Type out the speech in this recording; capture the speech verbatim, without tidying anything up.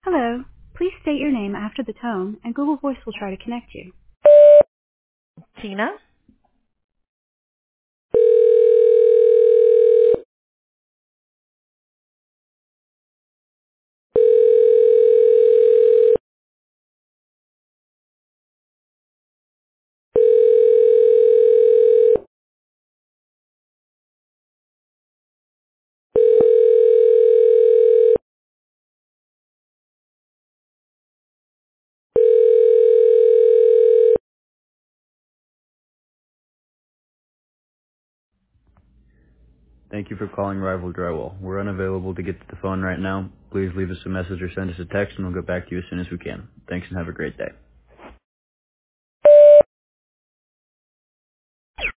Hello. Please state your name after the tone, and Google Voice will try to connect you. Tina? Thank you for calling Rival Drywall. We're unavailable to get to the phone right now. Please leave us a message or send us a text and we'll get back to you as soon as we can. Thanks and have a great day.